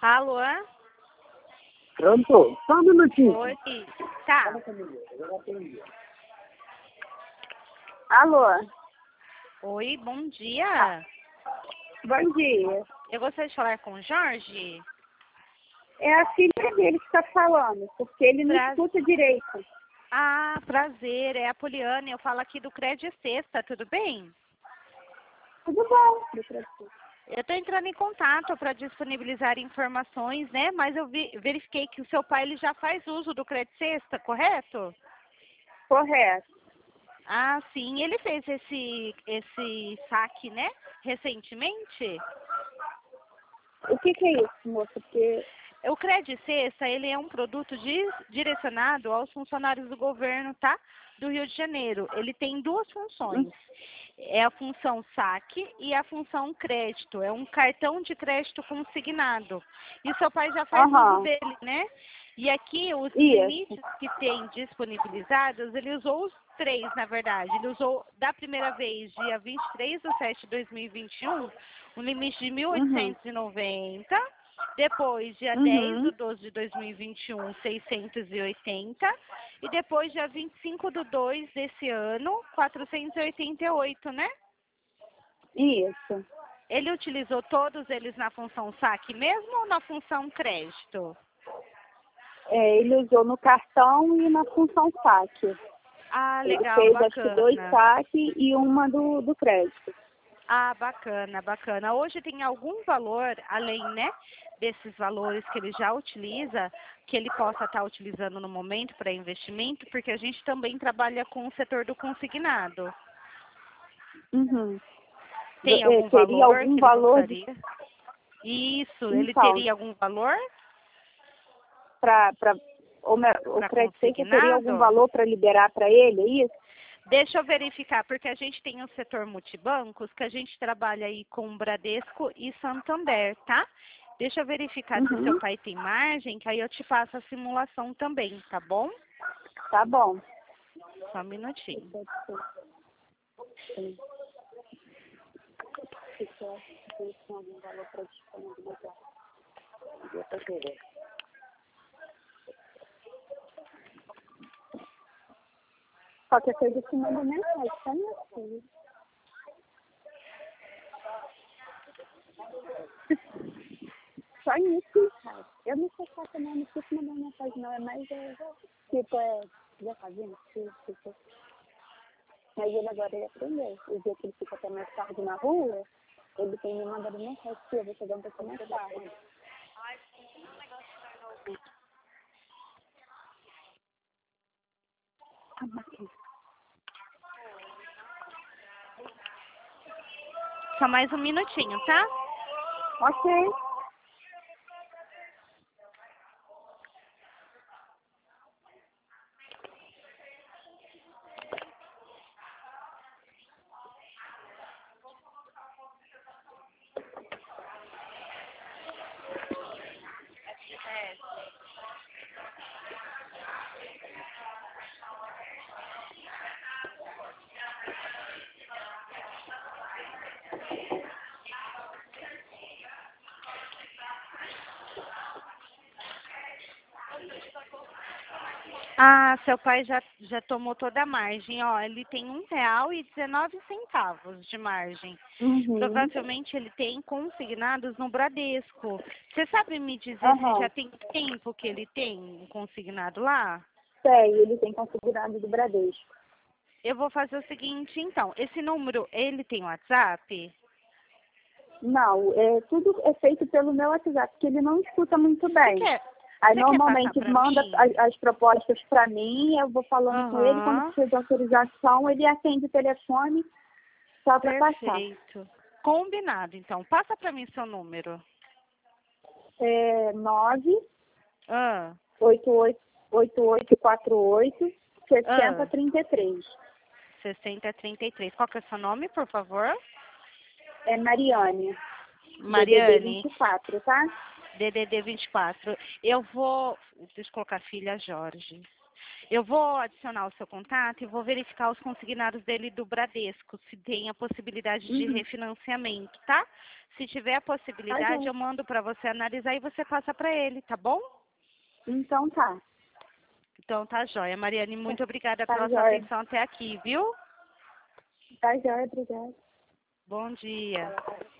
Alô? Pronto, só um minutinho. Oi. Tá. Alô, Oi, bom dia. bom dia. Eu gostaria de falar com o Jorge. É a filha dele que está falando, porque ele não Pra- escuta direito. Ah, prazer. É a Poliana. Eu falo aqui do Crédito Sexta, tudo bem? Tudo bom, meu professor? Eu estou entrando em contato para disponibilizar informações, né? Mas eu verifiquei que o seu pai ele já faz uso do Crédito Sexta, correto? Correto. Ah, sim. Ele fez esse saque, né? Recentemente. O que é isso, moça? Porque... O Crédito Sexta, ele é um produto direcionado aos funcionários do governo, tá? Do Rio de Janeiro. Ele tem duas funções. É a função saque e a função crédito. É um cartão de crédito consignado. E seu pai já faz uso dele, né? E aqui, os limites que tem disponibilizados, ele usou os três, na verdade. Ele usou, da primeira vez, dia 23/7/2021, um limite de 1.890. Depois, dia 10/12/2021, 680. E depois, dia 25/2 desse ano, 488, né? Isso. Ele utilizou todos eles na função saque mesmo ou na função crédito? É, ele usou no cartão e na função saque. Ah, Ele legal, fez acho que 2 bacana. saques e uma do crédito. Ah, bacana, bacana. Hoje tem algum valor, além, né, desses valores que ele já utiliza, que ele possa estar utilizando no momento para investimento, porque a gente também trabalha com o setor do consignado. Tem algum Teria valor algum que ele valor gostaria? Isso, ele Então, teria algum valor o para crédito Sexta teria algum consignado? valor para liberar para ele, é isso? Deixa eu verificar, porque a gente tem o setor multibancos, que a gente trabalha aí com Bradesco e Santander, tá? Deixa eu verificar se o seu pai tem margem, que aí eu te faço a simulação também, tá bom? Tá bom. Só um minutinho. Qualquer coisa que manda mensagem, tá, minha filha? Só isso, cara. Eu não sou chata, não. Não preciso mandar mensagem, não. É mais, já fazendo, tipo. Mas ele agora, ele aprendeu. O dia que ele fica até mais tarde na rua, ele tem me mandado mensagem, que eu vou chegar um pouco mais tarde. Só mais um minutinho, tá? Ok. Ah, seu pai já tomou toda a margem, ó. Ele tem R$ 1,19 de margem. Provavelmente ele tem consignados no Bradesco. Você sabe me dizer se já tem tempo que ele tem um consignado lá? Ele tem configurado do Bradesco. Eu vou fazer o seguinte, então. Esse número, ele tem WhatsApp? Não, tudo é feito pelo meu WhatsApp, porque ele não escuta muito Você bem. quer, Aí você quer normalmente passar para manda mim? as propostas para mim, eu vou falando com ele, quando precisa de autorização, ele atende o telefone só para passar. Perfeito. Combinado, então. Passa para mim seu número. 98848 6033. 6033. Qual que é o seu nome, por favor? É Mariane. Mariane. DDD 24, tá? DDD 24. Eu vou... Deixa eu colocar filha Jorge. Eu vou adicionar o seu contato e vou verificar os consignados dele do Bradesco, se tem a possibilidade de refinanciamento, tá? Se tiver a possibilidade, bom. eu mando para você analisar e você passa para ele, tá bom? Então tá. Então tá joia. Mariane, muito obrigada Tá pela sua joia. atenção até aqui, viu? Tá joia, obrigada. Bom dia.